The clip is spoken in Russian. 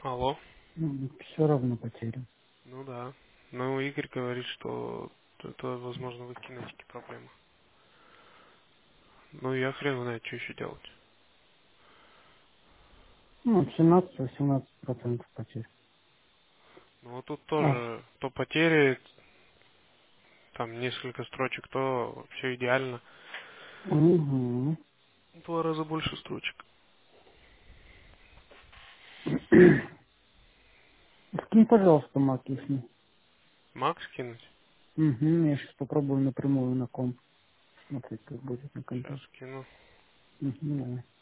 Алло. Все равно потерян. Ну да. Ну, Игорь говорит, что это, возможно, в их кинетике проблема. Ну, я хрен знает, что еще делать. 17-18% потерь. Ну, вот тут А, тоже то потери, там несколько строчек, то вообще идеально. угу. 2 раза больше строчек. Скинь, пожалуйста, мак, если. Макс кинуть? Угу. Я сейчас попробую напрямую на комп. Смотреть, как будет на компе. Сейчас кину. Угу.